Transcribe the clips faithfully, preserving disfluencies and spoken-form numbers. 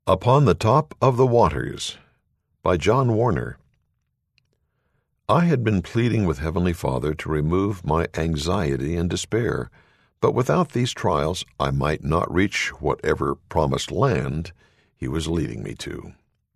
Upon the Top of the Waters by John Warner. I had been pleading with Heavenly Father to remove my anxiety and despair, but without these trials I might not reach whatever promised land He was leading me to.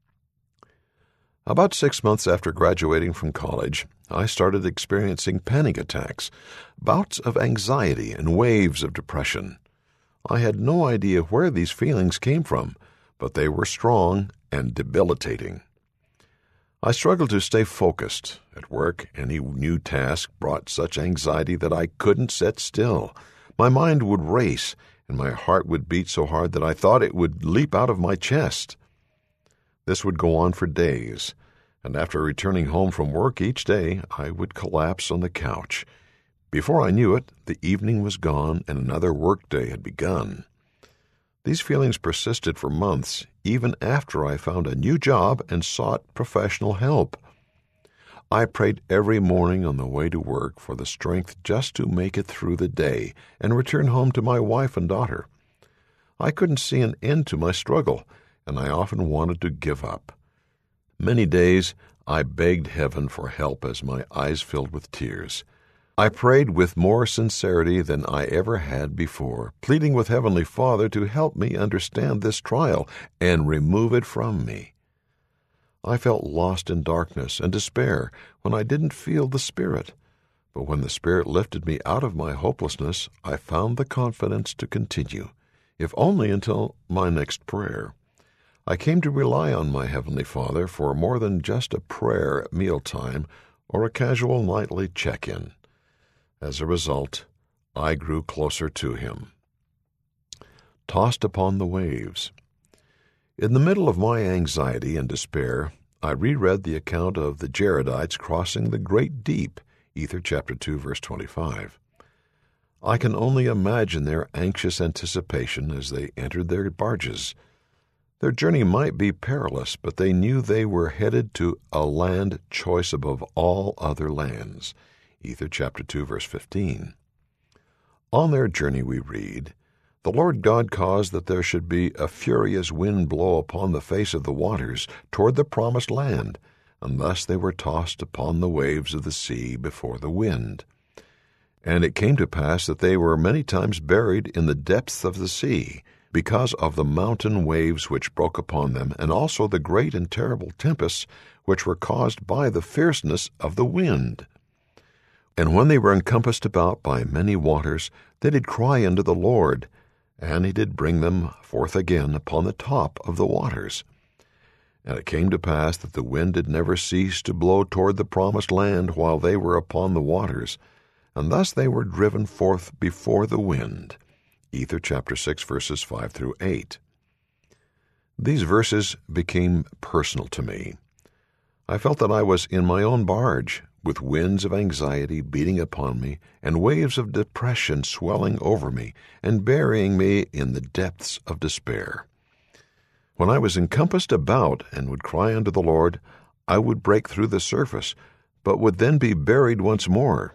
About six months after graduating from college, I started experiencing panic attacks, bouts of anxiety, and waves of depression. I had no idea where these feelings came from, but they were strong and debilitating. I struggled to stay focused. At work, any new task brought such anxiety that I couldn't sit still. My mind would race, and my heart would beat so hard that I thought it would leap out of my chest. This would go on for days, and after returning home from work each day, I would collapse on the couch. Before I knew it, the evening was gone and another workday had begun. These feelings persisted for months, even after I found a new job and sought professional help. I prayed every morning on the way to work for the strength just to make it through the day and return home to my wife and daughter. I couldn't see an end to my struggle, and I often wanted to give up. Many days I begged heaven for help as my eyes filled with tears. I prayed with more sincerity than I ever had before, pleading with Heavenly Father to help me understand this trial and remove it from me. I felt lost in darkness and despair when I didn't feel the Spirit, but when the Spirit lifted me out of my hopelessness, I found the confidence to continue, if only until my next prayer. I came to rely on my Heavenly Father for more than just a prayer at mealtime or a casual nightly check-in. As a result, I grew closer to Him. Tossed upon the waves. In the middle of my anxiety and despair, I reread the account of the Jaredites crossing the great deep, Ether chapter two, verse twenty-five. I can only imagine their anxious anticipation as they entered their barges. Their journey might be perilous, but they knew they were headed to a land choice above all other lands. Ether chapter two, verse fifteen. On their journey, we read, "The Lord God caused that there should be a furious wind blow upon the face of the waters toward the promised land, and thus they were tossed upon the waves of the sea before the wind. And it came to pass that they were many times buried in the depths of the sea, because of the mountain waves which broke upon them, and also the great and terrible tempests which were caused by the fierceness of the wind. And when they were encompassed about by many waters, they did cry unto the Lord, and He did bring them forth again upon the top of the waters. And it came to pass that the wind did never cease to blow toward the promised land while they were upon the waters, and thus they were driven forth before the wind." Ether chapter six, verses five through eight. These verses became personal to me. I felt that I was in my own barge, with winds of anxiety beating upon me and waves of depression swelling over me and burying me in the depths of despair. When I was encompassed about and would cry unto the Lord, I would break through the surface, but would then be buried once more.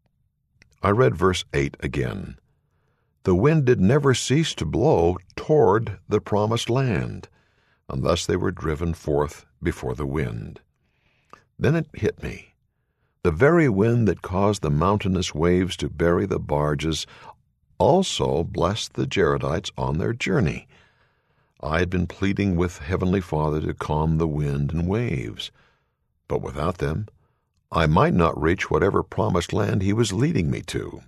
I read verse eight again. "The wind did never cease to blow toward the promised land, and thus they were driven forth before the wind." Then it hit me. The very wind that caused the mountainous waves to bury the barges also blessed the Jaredites on their journey. I had been pleading with Heavenly Father to calm the wind and waves, but without them, I might not reach whatever promised land He was leading me to.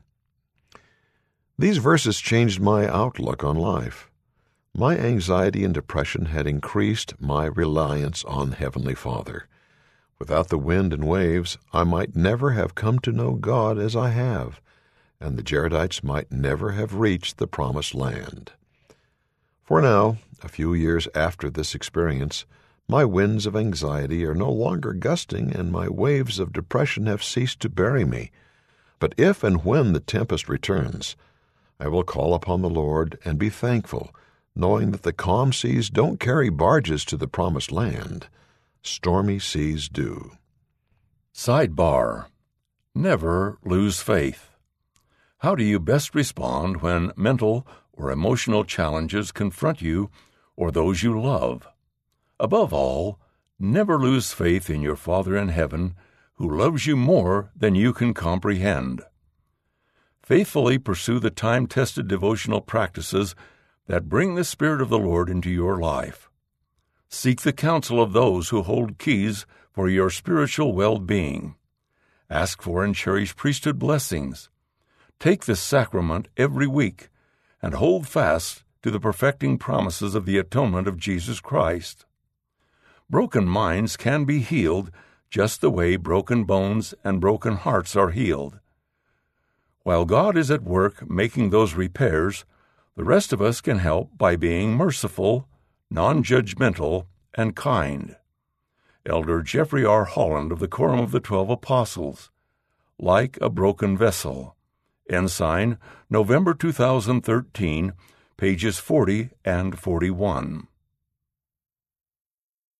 These verses changed my outlook on life. My anxiety and depression had increased my reliance on Heavenly Father. Without the wind and waves, I might never have come to know God as I have, and the Jaredites might never have reached the promised land. For now, a few years after this experience, my winds of anxiety are no longer gusting, and my waves of depression have ceased to bury me. But if and when the tempest returns, I will call upon the Lord and be thankful, knowing that the calm seas don't carry barges to the promised land. Stormy seas do. Sidebar: Never lose faith. How do you best respond when mental or emotional challenges confront you or those you love. Above all, never lose faith in your Father in heaven, who loves you more than you can comprehend. Faithfully pursue the time-tested devotional practices that bring the Spirit of the Lord into your life. Seek the counsel of those who hold keys for your spiritual well-being. Ask for and cherish priesthood blessings. Take this sacrament every week and hold fast to the perfecting promises of the atonement of Jesus Christ. Broken minds can be healed just the way broken bones and broken hearts are healed. While God is at work making those repairs, the rest of us can help by being merciful, non-judgmental, and kind. Elder Jeffrey R. Holland of the Quorum of the Twelve Apostles. Like a Broken Vessel. Ensign, November two thousand thirteen, pages forty and forty-one.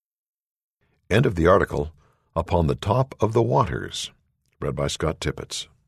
End of the article, Upon the Top of the Waters, read by Scott Tippett.